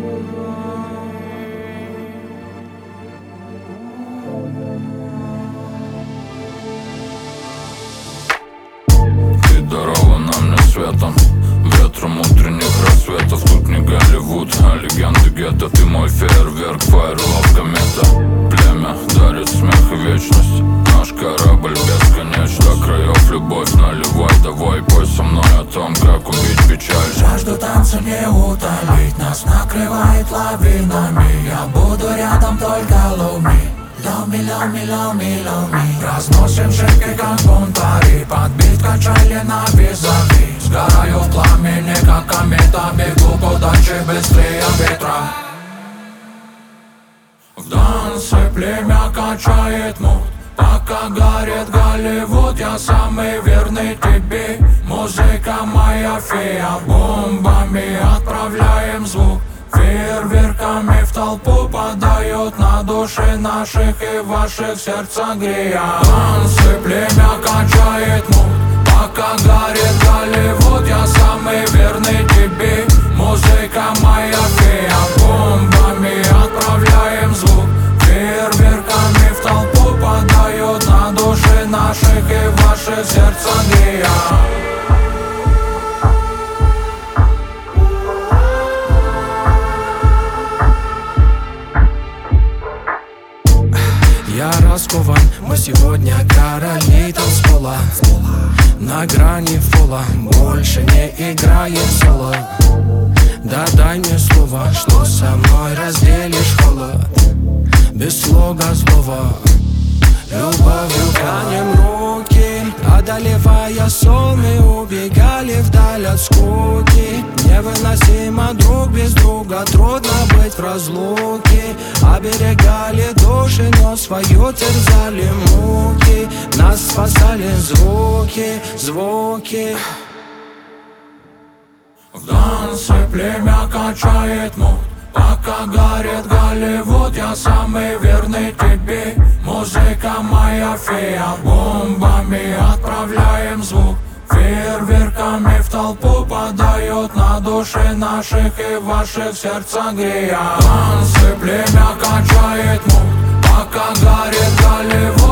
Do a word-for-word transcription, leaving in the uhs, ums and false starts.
Ты дарована мне светом, ветром утренних рассветов. Тут не Голливуд, а легенды гетто. Ты мой фейерверк, фаерлов, комета. Племя дарит смех и вечность. Наш корабль бесконечен. До краев любовь наливай, давай пой со мной о том, как убить печаль. Жажду танца не утолить, нас накрывает лавинами. Я буду рядом, только love me. Love me, love me, love me, love me. Разносим шибки, как бунтари. Подбит качали на визави. Сгораю в пламени, как комета. Бегу удачи быстрее ветра. В танце племя качает мут. Пока горит Голливуд, я самый верный тебе. Музыка моя фея, бомбами отправляем звук. Фейерверками в толпу подают на души наших и ваших сердца грея. Танцы племя качает мут. Пока горит Голливуд, я самый верный тебе. Музыка моя фея, бомбами отправляем звук. Фейерверками в толпу подают на души наших и ваших сердца грея. Я раскован, мы сегодня короли танцпола. На грани фола, больше не играем соло. Да дай мне слово, что со мной разделишь холод. Без слога злого, любовью канем руки. Одолевая сон, мы убегали вдаль от скуки. Невыносимо друг без друга, трудно быть в разлуке. Оберегали души, но свое терзали муки. Нас спасали звуки, звуки. В танце племя качает мут. Пока горит Голливуд, я самый верный тебе. Музыка моя фея, бомбами отправляем звук. Фейерверками в толпу подают на души наших и ваших сердца грея. Танцы племя качает мут. Пока горит Голливуд,